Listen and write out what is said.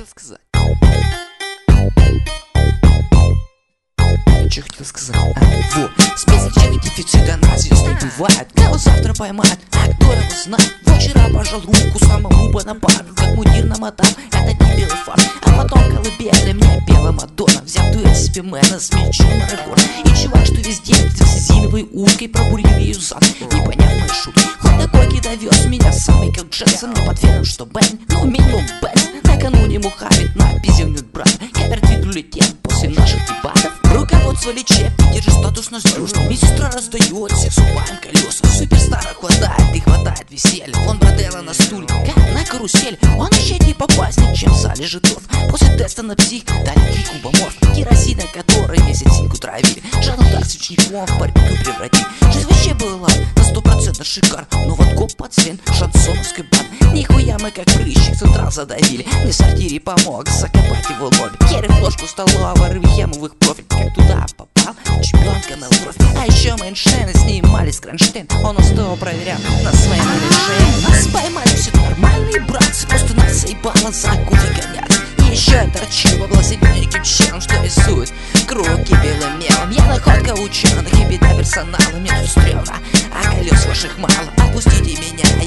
сказать? Что хотел сказать? Вот. Список чек дефицита на звезд не бывает. Кого завтра поймают, а кто его знает? Вот вчера пожал руку самому Бонапарту, как мудир намотал этот не белый фарт. А потом колыбели мне пела Мадонна, взяв дуэт себе мэна с мячом Марагона. И чувак, что весь день с резиновой уткой пробурил ее зад, не поняв мои шутки. Хоть на койке довез меня самый как Джексон, но подверил, что Бен, ну минимум Бен. Накануне Мухаммед напизил брат. Я вертвиду летел после наших дебатов. Руководство лечебки держит статус на звезд. Медсестра раздает всех зубами колеса. Суперстара хватает и хватает веселья. Вон брателла на стуле, как на карусель. Он ищет не попасть, чем в зале житов. После теста на псих далекий кубоморф. Керосина, который месяцинку травили. Жанну так с учеником в барбекю превратили. Жизнь вообще была на 100% шикар. Но вот гоп пацан, шансоновский бан. Нихуя мы как прыщик централ задавили. Мне сортире помог закопать его лобби. Керри ложку столовой, рвихемовых профиль. Как туда попал, чемпионка на бровь. А еще Мейнштейна снимали с Кронштейн. Он устал проверял на своем решении. Нас поймали все нормальные братцы. Просто нас заебало за губи гоняться. И еще я торчу в обласибельниким челом, что рисует круги белым мелом. Я находка ученых и беда персонала. Мне тут стрёмно, а колес ваших мало. Отпустите меня,